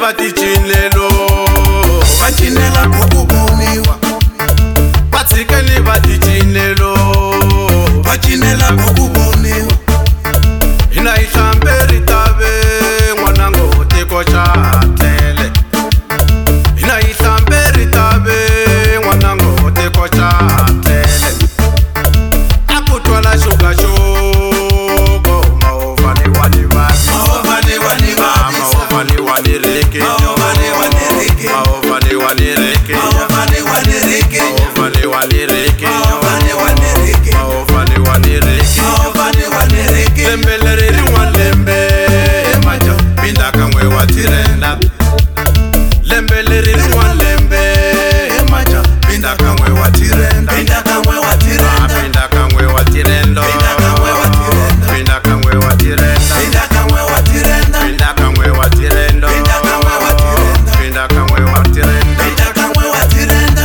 va tichinelo va cinela ku boniwa va tshikeni va tichinelo va cinela ku boniwa hina hi hlamberi tave n'wanango tiko xa tele hina hi hlamberi tave n'wanango tiko xa tele a ku twala xugaxugo mahovani wa ni vasi mahovani wa ni vasi mahovani wa ni reke mahovani wa ni reke mahovani wa ni reke mahovani wa ni reke mahovani wa ni reke mahovani wa ni reke mahovani wa ni reke mahovani wa ni reke lembe leri rin'wana lembe majo pinda kan'we wa tirenda lembe leri rin'wana lembe majo pinda kan'we wa tirenda pinda kan'we wa tirenda pinda kan'we wa tirenda pinda kan'we wa tirenda pinda kan'we wa tirenda pinda kan'we wa tirenda pinda kan'we wa tirenda pinda kan'we wa tirenda pinda kan'we wa tirenda pinda kan'we wa tirenda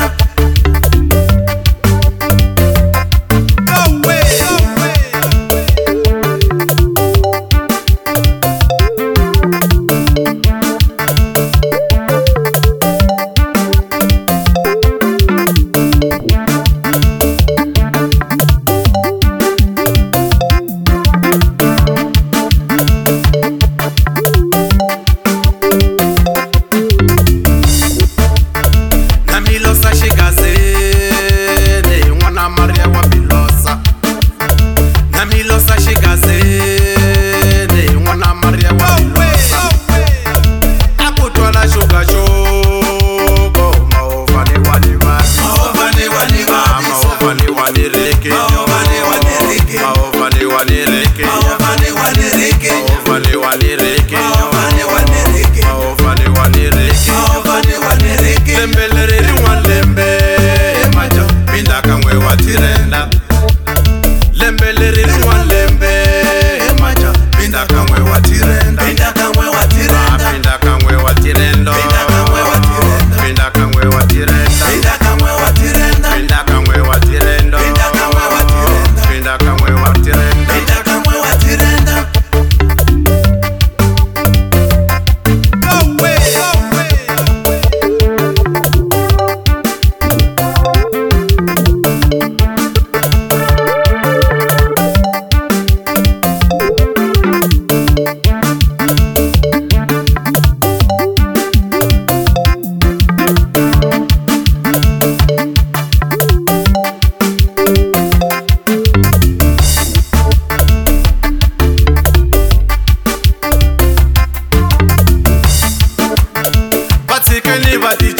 lembe leri rin'wana lembe majo pinda kan'we wa tirenda lembe leri rin'wana lembe majo pinda kan'we wa tirenda pinda kan'we wa tirenda pinda kan'we wa tirenda pinda kan'we wa tirenda pinda kan'we wa tirenda pinda kan'we wa tirenda pinda kan'we wa tirenda pinda kan'we wa tirenda pinda kan'we wa tirenda pinda kan'we wa tirenda va tshikeni va